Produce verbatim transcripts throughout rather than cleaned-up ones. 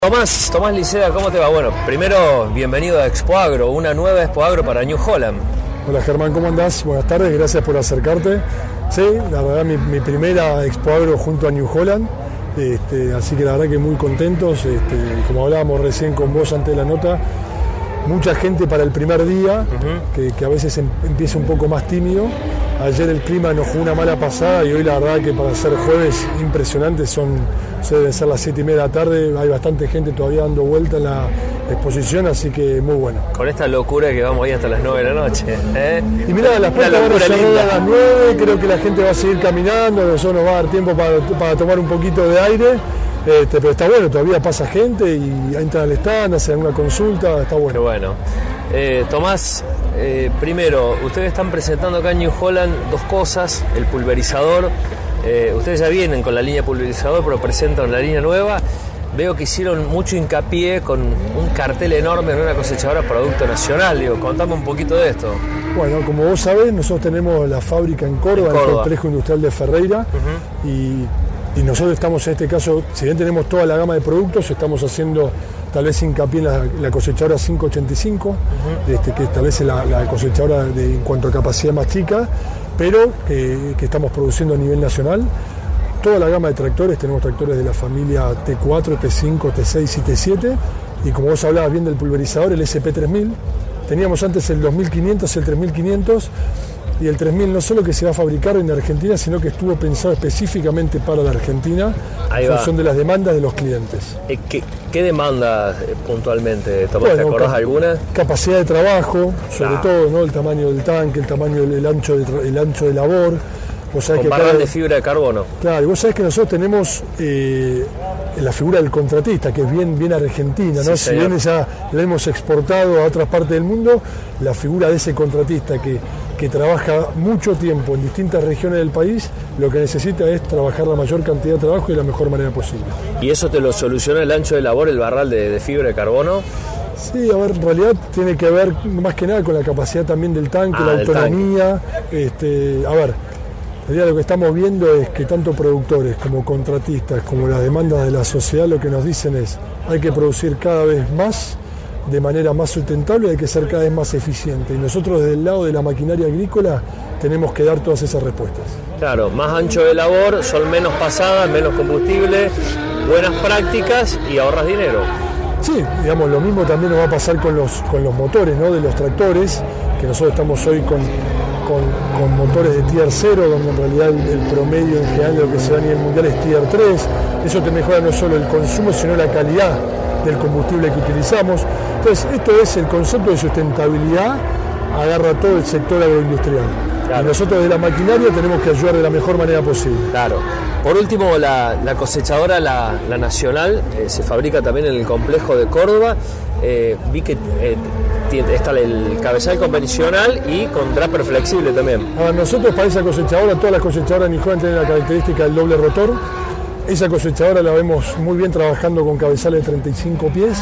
Tomás, Tomás Licea, ¿cómo te va? Bueno, primero, bienvenido a Expo Agro, una nueva Expo Agro para New Holland. Hola Germán, ¿cómo andás? Buenas tardes, gracias por acercarte. Sí, la verdad mi, mi primera Expo Agro junto a New Holland, este, así que la verdad que muy contentos, este, como hablábamos recién con vos antes de la nota, mucha gente para el primer día, uh-huh. que, que a veces em, empieza un poco más tímido. Ayer el clima nos jugó una mala pasada y hoy la verdad que para ser jueves impresionante, son, son deben ser las siete y media de la tarde, hay bastante gente todavía dando vuelta en la exposición, así que muy bueno. Con esta locura que vamos ahí hasta las nueve de la noche. ¿eh? Y mirá, las puertas van a cerrar a las nueve, creo que la gente va a seguir caminando, nosotros nos va a dar tiempo para, para tomar un poquito de aire. Este, pero está bueno, todavía pasa gente y entran al stand, hacen una consulta, está bueno. Qué bueno. Eh, Tomás, eh, primero, ustedes están presentando acá en New Holland dos cosas, el pulverizador. Eh, ustedes ya vienen con la línea pulverizador, pero presentan la línea nueva. Veo que hicieron mucho hincapié con un cartel enorme en una cosechadora Producto Nacional. Digo, contame un poquito de esto. Bueno, como vos sabés, nosotros tenemos la fábrica en Córdoba, en, Córdoba. en el complejo industrial de Ferreira, uh-huh. y Y nosotros estamos en este caso, si bien tenemos toda la gama de productos, estamos haciendo tal vez hincapié en la, la cosechadora quinientos ochenta y cinco, uh-huh. este, que tal vez es la, la cosechadora de, en cuanto a capacidad más chica, pero que, que estamos produciendo a nivel nacional. Toda la gama de tractores, tenemos tractores de la familia T cuatro, T cinco, T seis y T siete, y como vos hablabas bien del pulverizador, el S P tres mil, teníamos antes el dos mil quinientos, el tres mil quinientos, y el tres mil no solo que se va a fabricar en Argentina, sino que estuvo pensado específicamente para la Argentina, en función de las demandas de los clientes. ¿Qué, qué demanda puntualmente, Tomás? Bueno, ¿te acordás cap- alguna? Capacidad de trabajo, sobre ah. todo, ¿no? El tamaño del tanque, el tamaño del el ancho, de tra- el ancho de labor. Vos sabés Con que barras de fibra de carbono. Claro, y vos sabés que nosotros tenemos eh, la figura del contratista, que es bien, bien argentina, ¿no? Sí, si bien ya la hemos exportado a otras partes del mundo, la figura de ese contratista que, que trabaja mucho tiempo en distintas regiones del país, lo que necesita es trabajar la mayor cantidad de trabajo y de la mejor manera posible. ¿Y eso te lo soluciona el ancho de labor, el barral de, de fibra de carbono? Sí, a ver, en realidad tiene que ver más que nada con la capacidad también del tanque, ah, la autonomía. Este, a ver, lo que estamos viendo es que tanto productores como contratistas, como las demandas de la sociedad, lo que nos dicen es hay que producir cada vez más, de manera más sustentable, y hay que ser cada vez más eficiente. Y nosotros desde el lado de la maquinaria agrícola tenemos que dar todas esas respuestas. Claro, más ancho de labor, son menos pasadas, menos combustible, buenas prácticas y ahorras dinero. Sí, digamos, lo mismo también nos va a pasar con los, con los motores, ¿no? De los tractores, que nosotros estamos hoy con, con, con motores de tier cero, donde en realidad el, el promedio en general de lo que se da a nivel mundial es tier tres. Eso te mejora no solo el consumo, sino la calidad del combustible que utilizamos. Entonces, esto es el concepto de sustentabilidad, agarra todo el sector agroindustrial. Claro. Y nosotros de la maquinaria tenemos que ayudar de la mejor manera posible. Claro. Por último, la, la cosechadora, la, la nacional, eh, se fabrica también en el complejo de Córdoba. Eh, vi que eh, está el cabezal convencional y con draper flexible también. A nosotros para esa cosechadora, todas las cosechadoras New Holland tienen la característica del doble rotor. Esa cosechadora la vemos muy bien trabajando con cabezales de treinta y cinco pies.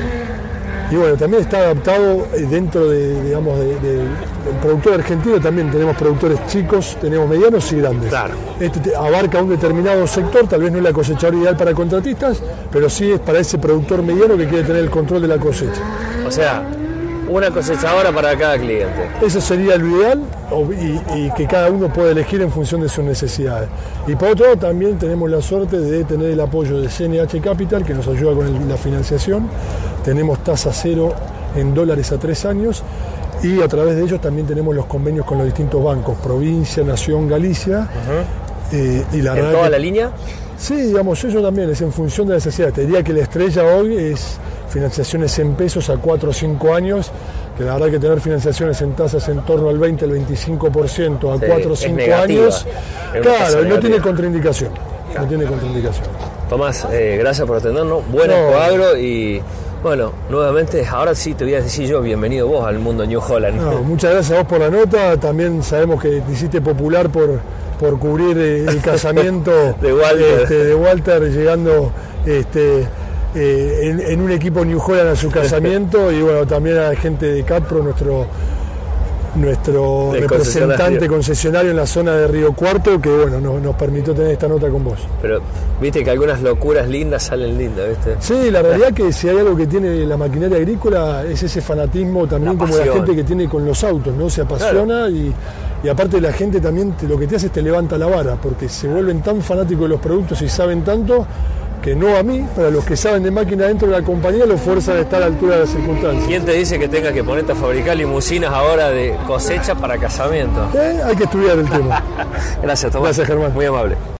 Y bueno, también está adaptado dentro de, digamos, de, de, del productor argentino. También tenemos productores chicos, tenemos medianos y grandes. Claro. Este abarca un determinado sector, tal vez no es la cosechadora ideal para contratistas, pero sí es para ese productor mediano que quiere tener el control de la cosecha. O sea, una cosechadora para cada cliente. Eso sería lo ideal, y, y que cada uno pueda elegir en función de sus necesidades. Y por otro lado también tenemos la suerte de tener el apoyo de C N H Capital, que nos ayuda con el, la financiación. Tenemos tasa cero en dólares a tres años, y a través de ellos también tenemos los convenios con los distintos bancos, Provincia, Nación, Galicia. Uh-huh. eh, y la ¿En toda que, la línea? Sí, digamos, eso también es en función de la necesidad. Te diría que la estrella hoy es financiaciones en pesos a cuatro o cinco años, que la verdad que tener financiaciones en tasas en torno al veinte, al veinticinco por ciento a sí, cuatro o cinco años, claro, no tiene contraindicación. Claro. No tiene contraindicación. Tomás, eh, gracias por atendernos. Buena Expo Agro y bueno, nuevamente, ahora sí te voy a decir yo, bienvenido vos al mundo New Holland. No, muchas gracias a vos por la nota. También sabemos que te hiciste popular por, por cubrir el casamiento de Walter, este, de Walter llegando este, eh, en, en un equipo New Holland a su casamiento. Y bueno, también a la gente de Catpro, nuestro nuestro Del representante concesionario. concesionario en la zona de Río Cuarto, que bueno, nos, nos permitió tener esta nota con vos. Pero viste que algunas locuras lindas salen lindas, ¿viste? Sí, la realidad que si hay algo que tiene la maquinaria agrícola es ese fanatismo también, La como la pasión. gente que tiene con los autos, ¿no? Se apasiona. Claro. y, y aparte la gente también te, lo que te hace es te levanta la vara, porque se vuelven tan fanáticos de los productos y saben tanto que no a mí, para los que saben de máquina dentro de la compañía, lo fuerzan a estar a la altura de las circunstancias. ¿Quién te dice que tengas que ponerte a fabricar limusinas ahora de cosecha para casamiento? Eh, hay que estudiar el tema. Gracias, Tomás. Gracias, Germán. Muy amable.